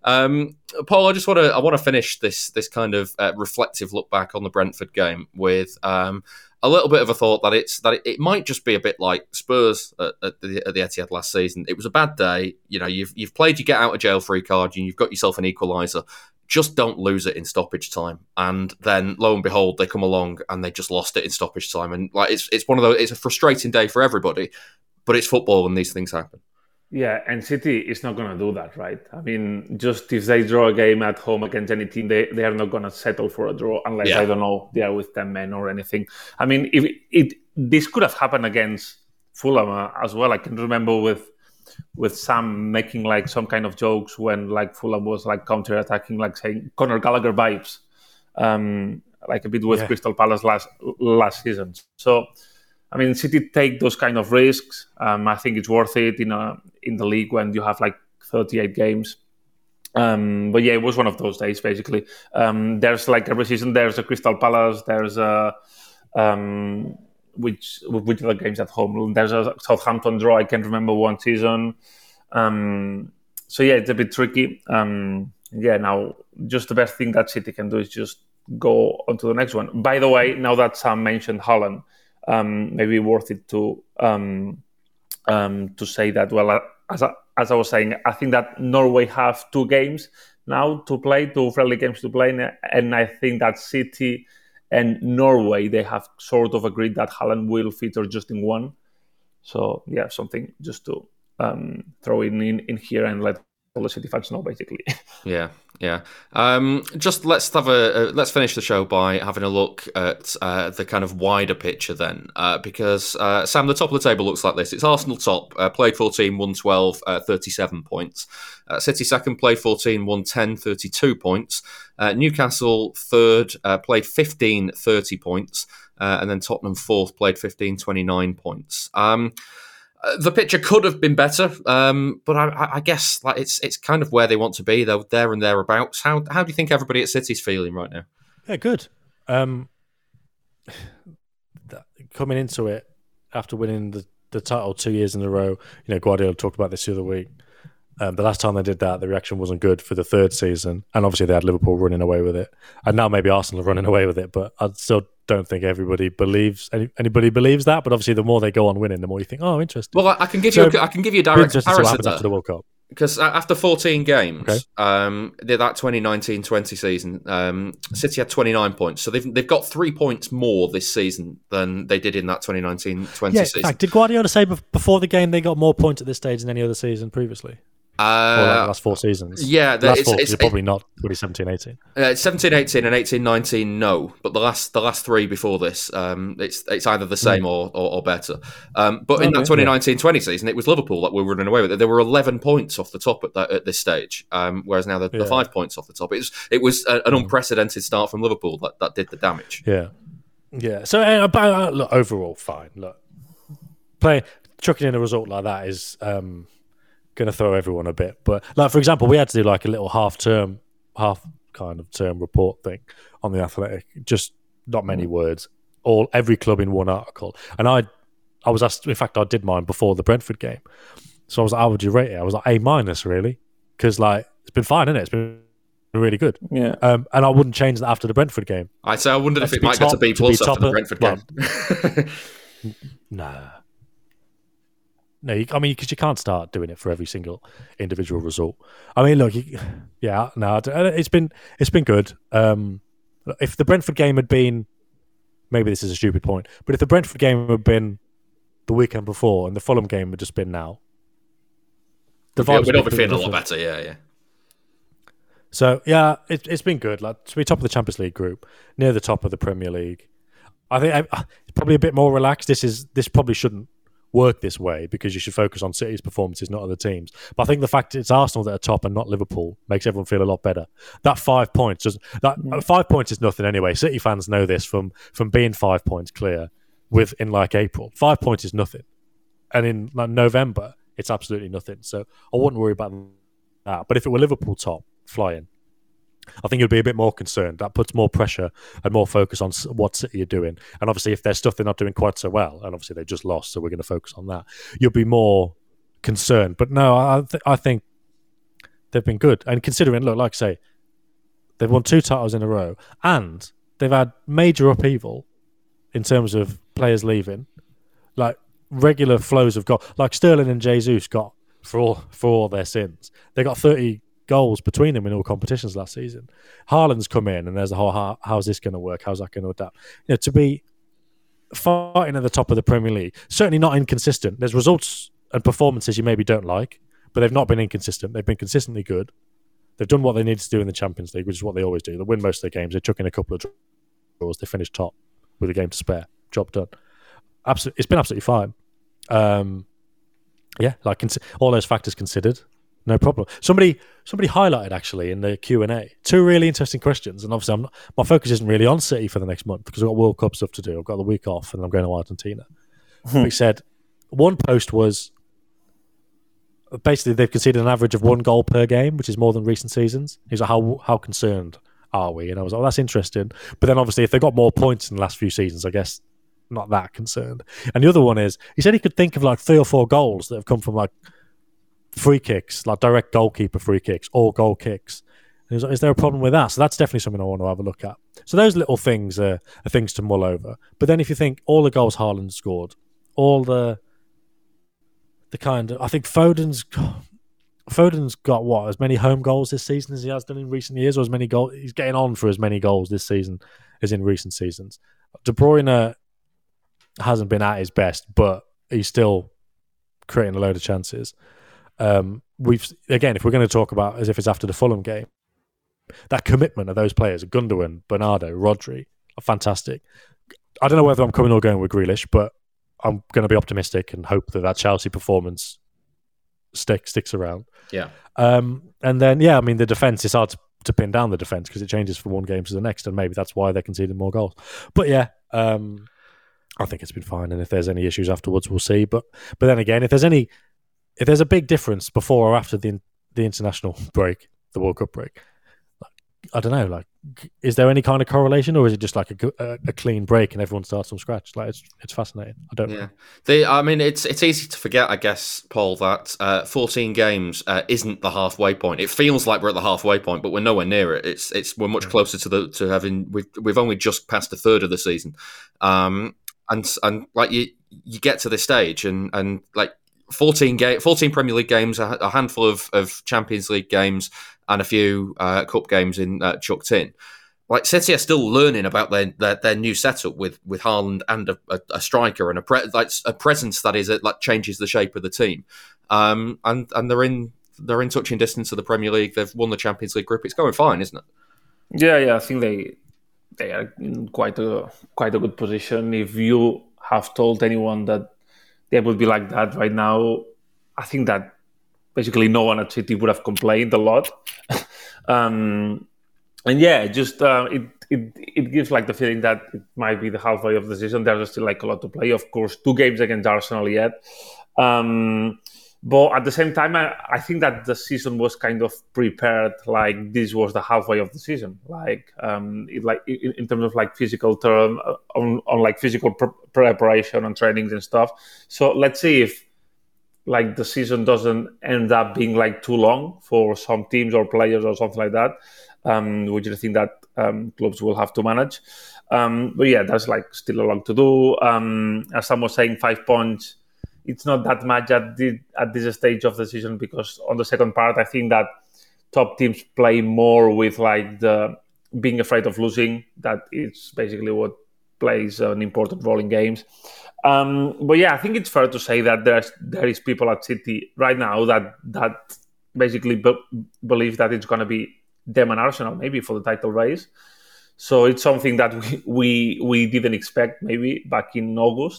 Paul, I want to finish this kind of reflective look back on the Brentford game with a little bit of a thought that it might just be a bit like Spurs at the Etihad last season. It was a bad day. You know, you've played your get out of jail free card, and you've got yourself an equaliser. Just don't lose it in stoppage time. And then lo and behold, they come along and they just lost it in stoppage time. And like it's one of those. It's a frustrating day for everybody, but it's football and these things happen. Yeah, and City is not going to do that, right? I mean, just if they draw a game at home against any team, they are not going to settle for a draw unless, I don't know, they are with 10 men or anything. I mean, this could have happened against Fulham as well. I can remember with Sam making like some kind of jokes when like Fulham was like counter-attacking, like saying Conor Gallagher vibes, like a bit with Crystal Palace last season. So I mean, City take those kind of risks. I think it's worth it in the league when you have like 38 games. But yeah, it was one of those days, basically. There's like every season, there's a Crystal Palace, there's a which other games at home? There's a Southampton draw. I can't remember one season. So yeah, it's a bit tricky. Now just the best thing that City can do is just go on to the next one. By the way, now that Sam mentioned Haaland, maybe worth it to say that. Well, as I was saying, I think that Norway have 2 games now to play, 2 friendly games to play, and I think that City and Norway, they have sort of agreed that Haaland will feature just in one. So yeah, something just to throw in here and let all the City fans know, basically. Yeah. Just let's let's finish the show by having a look at the kind of wider picture then, because Sam, the top of the table looks like this. It's Arsenal top, played 14, won 12, 37 points. City second, played 14, won 10, 32 points. Newcastle third, played 15, 30 points, and then Tottenham fourth, played 15, 29 points. The picture could have been better, but I guess like it's kind of where they want to be. They're there and thereabouts. How do you think everybody at City's feeling right now? Yeah, good. Coming into it after winning the title 2 years in a row, Guardiola talked about this the other week. The last time they did that, the reaction wasn't good for the 3rd season, and obviously they had Liverpool running away with it, and now maybe Arsenal are running away with it. But I still don't think anybody believes that. But obviously, the more they go on winning, the more you think, oh, interesting. Well, I can give you a direct comparison after the World Cup. Because after 14 games, that 2019-20 season, City had 29 points. So they've got 3 points more this season than they did in that 2019-20 season. In fact, did Guardiola say before the game they got more points at this stage than any other season previously? Or like the last 4 seasons? Yeah. It's probably not 2017-18. 17-18 and 18-19, no. But the last 3 before this, it's either the same or better. But in that 2019-20 season, it was Liverpool that were running away with it. There were 11 points off the top at this stage, whereas now the 5 points off the top. It was an unprecedented start from Liverpool that did the damage. Yeah. So look, overall, fine. Look, chucking in a result like that is going to throw everyone a bit. But like, for example, we had to do like a little half term report thing on the Athletic. Just not many words. Every club in one article. And I was asked. In fact, I did mine before the Brentford game. So I was like, "How would you rate it?" I was like, A-, really, because like it's been fine, isn't it? It's been really good. Yeah. And I wouldn't change that after the Brentford game. I'd say I wondered if it might get to B+ after the Brentford game. Nah. No, because you can't start doing it for every single individual result. I mean, look, it's been good. If the Brentford game had been, maybe this is a stupid point, but if the Brentford game had been the weekend before and the Fulham game had just been now, we'd all be feeling a lot better. Yeah. So yeah, it's been good. Like to be top of the Champions League group, near the top of the Premier League. I think it's probably a bit more relaxed. This probably shouldn't work this way because you should focus on City's performances, not other teams. But I think the fact it's Arsenal that are top and not Liverpool makes everyone feel a lot better. That 5 points 5 points is nothing anyway. City fans know this from being 5 points clear in like April. 5 points is nothing, and in like November it's absolutely nothing. So I wouldn't worry about that. But if it were Liverpool top flying, I think you'd be a bit more concerned. That puts more pressure and more focus on what City are doing. And obviously, if there's stuff they're not doing quite so well, and obviously they just lost, so we're going to focus on that, you'll be more concerned. But no, I think they've been good. And considering, look, like I say, they've won 2 titles in a row, and they've had major upheaval in terms of players leaving. Like, regular flows of goals. Like, Sterling and Jesus got, for all their sins, they got 30 goals between them in all competitions last season. Haaland's come in and there's a whole how's this going to work? How's that going to adapt? To be fighting at the top of the Premier League, certainly not inconsistent. There's results and performances you maybe don't like, but they've not been inconsistent. They've been consistently good. They've done what they need to do in the Champions League, which is what they always do. They win most of their games. They chuck in a couple of draws. They finish top with a game to spare. Job done. It's been absolutely fine. All those factors considered, no problem. Somebody highlighted actually in the Q&A 2 really interesting questions, and obviously my focus isn't really on City for the next month because I've got World Cup stuff to do. I've got the week off and I'm going to Argentina. He said one post was basically they've conceded an average of 1 goal per game, which is more than recent seasons. He's like, how concerned are we? And I was like, that's interesting. But then obviously if they got more points in the last few seasons, I guess not that concerned. And the other one is, he said he could think of like 3 or 4 goals that have come from like free kicks, like direct goalkeeper free kicks or goal kicks. And he was like, is there a problem with that? So that's definitely something I want to have a look at. So those little things are things to mull over. But then if you think all the goals Haaland scored, all the kind of, I think Foden's got what, as many home goals this season as he has done in recent years, or as many goals, he's getting on for as many goals this season as in recent seasons. De Bruyne hasn't been at his best, but he's still creating a load of chances. If we're going to talk about as if it's after the Fulham game, that commitment of those players, Gundogan, Bernardo, Rodri, are fantastic. I don't know whether I'm coming or going with Grealish, but I'm going to be optimistic and hope that Chelsea performance sticks around. Yeah. And then, I mean, the defence, it's hard to pin down the defence because it changes from one game to the next, and maybe that's why they're conceding more goals. But I think it's been fine, and if there's any issues afterwards, we'll see. But then again, if there's a big difference before or after the international break, the World Cup break, I don't know, like, is there any kind of correlation, or is it just like a clean break and everyone starts from scratch? Like, it's fascinating. I don't know. I mean, it's easy to forget, I guess, Paul, that 14 games isn't the halfway point. It feels like we're at the halfway point, but we're nowhere near it. We're much closer to having. We've only just passed a third of the season, and like you get to this stage, and like 14 Premier League games, a handful of Champions League games, and a few cup games chucked in. Like, City are still learning about their new setup with Haaland and a striker and a presence that is like changes the shape of the team. And they're in touching distance of the Premier League. They've won the Champions League group. It's going fine, isn't it? Yeah. I think they are in quite a good position. If you have told anyone that they would be like that right now, I think that basically no one at City would have complained a lot. It gives like the feeling that it might be the halfway of the season. There's still like a lot to play. Of course, 2 games against Arsenal yet. But at the same time, I think that the season was kind of prepared like this was the halfway of the season. Like, in terms of like physical term, on like physical preparation and trainings and stuff. So let's see if like the season doesn't end up being like too long for some teams or players or something like that, which I think that clubs will have to manage. There's like still a lot to do. As Sam was saying, 5 points, it's not that much at this stage of the season, because on the second part, I think that top teams play more with like the being afraid of losing. That is basically what plays an important role in games. I think it's fair to say that there is people at City right now that basically believe that it's going to be them and Arsenal maybe for the title race. So it's something that we didn't expect maybe back in August.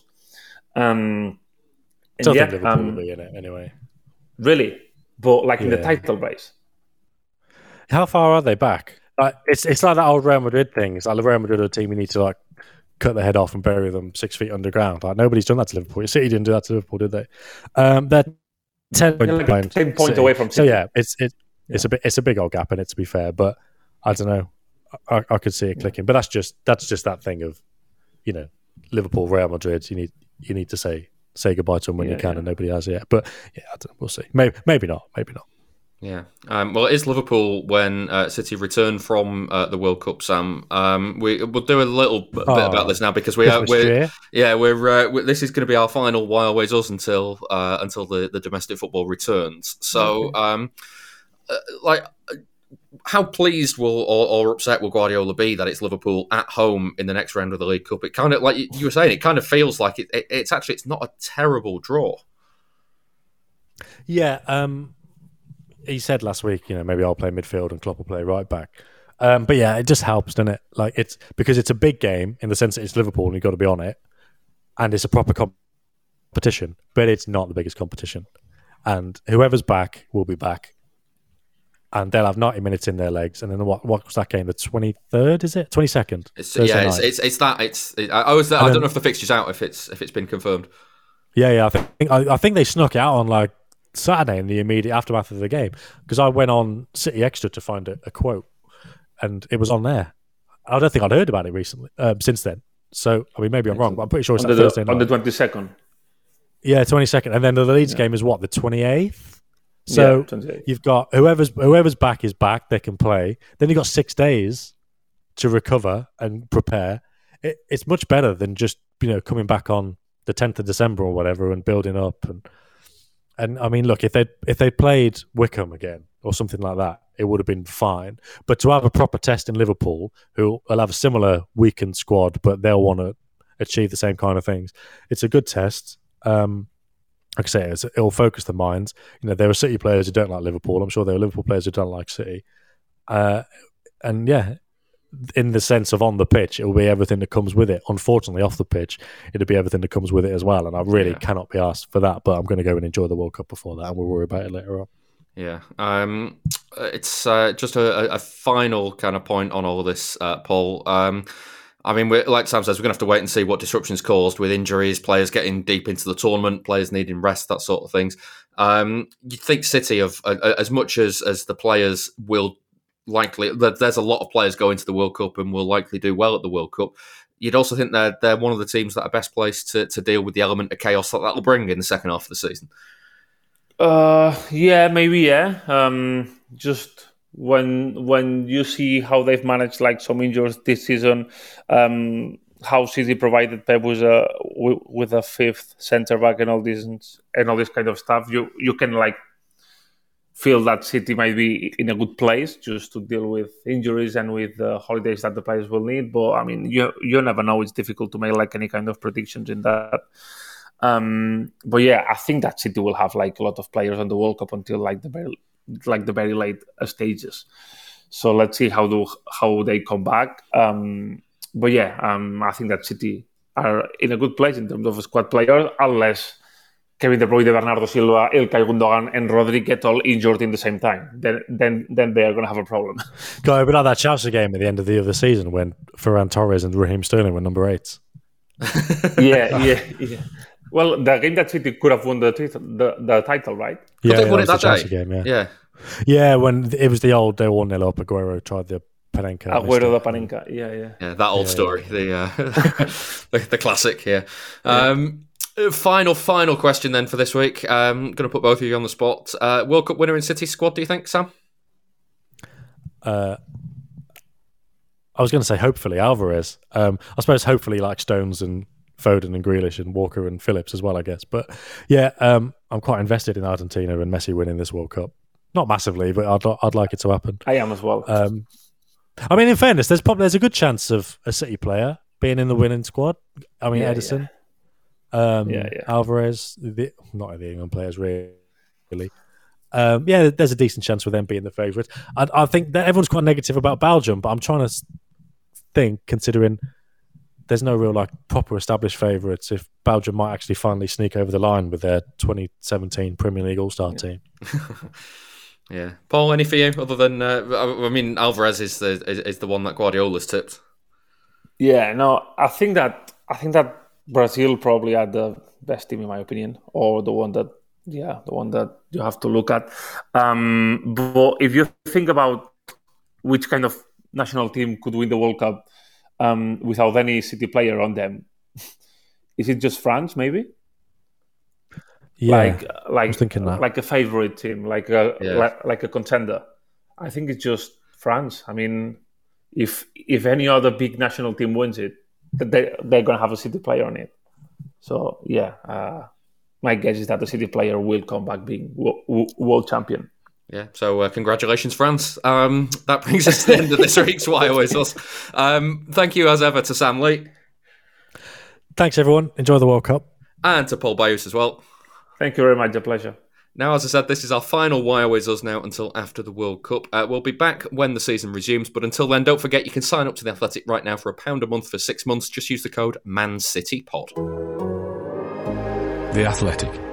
I think Liverpool will be in it anyway. Really? But like in the title race? How far are they back? Like, it's like that old Real Madrid thing. It's like the Real Madrid are a team you need to like cut their head off and bury them 6 feet underground. Like, nobody's done that to Liverpool. City didn't do that to Liverpool, did they? They're 10 points away from City. So it's a big old gap in it, to be fair. But I don't know. I could see it clicking. But that's just that thing of, Liverpool, Real Madrid. You need to say goodbye to them when you can, and nobody has yet. But I don't know, we'll see. Maybe not. Yeah. Well, it is Liverpool when City return from the World Cup, Sam. We'll do a little bit about this now, because we're this is going to be our final Why Always Us until the domestic football returns. So, how pleased or upset will Guardiola be that it's Liverpool at home in the next round of the League Cup? It kind of, like you were saying, it kind of feels like it's not a terrible draw. Yeah. He said last week, maybe I'll play midfield and Klopp will play right back. But yeah, it just helps, doesn't it? Like, it's because it's a big game in the sense that it's Liverpool and you've got to be on it, and it's a proper competition, but it's not the biggest competition. And whoever's back will be back, and they'll have 90 minutes in their legs. And then what was that game? The 23rd, is it? 22nd? I don't know if the fixture's out, if it's been confirmed. Yeah. I think they snuck it out on like Saturday in the immediate aftermath of the game, because I went on City Extra to find a quote, and it was on there. I don't think I'd heard about it recently since then. So I mean, maybe I'm wrong, but I'm pretty sure it's on Thursday night. On the 22nd. Yeah, 22nd, and then the Leeds game is what, the 28th. So you've got whoever's back is back. They can play. Then you've got 6 days to recover and prepare. It's much better than just coming back on the 10th of December or whatever and building up. And I mean, look, if they played Wickham again or something like that, it would have been fine. But to have a proper test in Liverpool, who will have a similar weakened squad, but they'll want to achieve the same kind of things, it's a good test. Like I say, it'll focus the minds. There are City players who don't like Liverpool. I'm sure there are Liverpool players who don't like City. And yeah, in the sense of on the pitch, it will be everything that comes with it. Unfortunately, off the pitch, it'll be everything that comes with it as well. And I really cannot be asked for that. But I'm going to go and enjoy the World Cup before that, and we'll worry about it later on. Yeah, it's just a final kind of point on all of this, Paul. I mean, like Sam says, we're going to have to wait and see what disruptions caused with injuries, players getting deep into the tournament, players needing rest, that sort of things. You'd think City, of as much as the players will likely, there's a lot of players going to the World Cup and will likely do well at the World Cup. You'd also think they're one of the teams that are best placed to deal with the element of chaos that'll bring in the second half of the season. Yeah, maybe, yeah. Just when you see how they've managed like some injuries this season, how City provided Pep with a fifth centre back and all this kind of stuff, you can like feel that City might be in a good place just to deal with injuries and with the holidays that the players will need. But I mean, you never know. It's difficult to make like any kind of predictions in that. But yeah, I think that City will have like a lot of players on the World Cup until like the very late stages. So let's see how they come back. But yeah, I think that City are in a good place in terms of squad players, unless Kevin De Bruyne, Bernardo Silva, Ilkay Gundogan, and Rodri get all injured in the same time. Then they are going to have a problem. God, but like that Chelsea game at the end of the other season when Ferran Torres and Raheem Sterling were number 8s. Yeah. Well, the game that City could have won the title, right? Yeah, they won it that day. Game, yeah, when it was the old, they were 1-0 up, Aguero tried the Panenka. The Panenka, yeah. Yeah, that old story, the classic here. Final question then for this week. I'm going to put both of you on the spot. World Cup winner in City's squad, do you think, Sam? I was going to say hopefully Alvarez. I suppose hopefully like Stones and Foden and Grealish and Walker and Phillips as well, I guess. But yeah, I'm quite invested in Argentina and Messi winning this World Cup. Not massively, but I'd like it to happen. I am as well. I mean, in fairness, there's a good chance of a City player being in the winning squad. I mean, Edison, Alvarez, not the England players really. There's a decent chance for them being the favourites. I think that everyone's quite negative about Belgium, but I'm trying to think, considering there's no real like proper established favourites, if Belgium might actually finally sneak over the line with their 2017 Premier League All-Star team. Yeah, Paul, any for you other than I mean, Alvarez is the one that Guardiola's tipped. Yeah, no, I think that Brazil probably are the best team in my opinion, or the one that you have to look at. But if you think about which kind of national team could win the World Cup without any City player on them, is it just France maybe? Yeah, I was thinking that. Like a favorite team, like a contender. I think it's just France. I mean, if any other big national team wins it, they're going to have a City player on it. So yeah, my guess is that the City player will come back being world champion. Yeah, so congratulations, France. That brings us to the end of this week's Why Always Us. Thank you, as ever, to Sam Lee. Thanks, everyone. Enjoy the World Cup. And to Paul Bayus as well. Thank you very much. A pleasure. Now, as I said, this is our final Why Always Us now until after the World Cup. We'll be back when the season resumes, but until then, don't forget you can sign up to The Athletic right now for £1 a month for 6 months. Just use the code ManCityPod. The Athletic.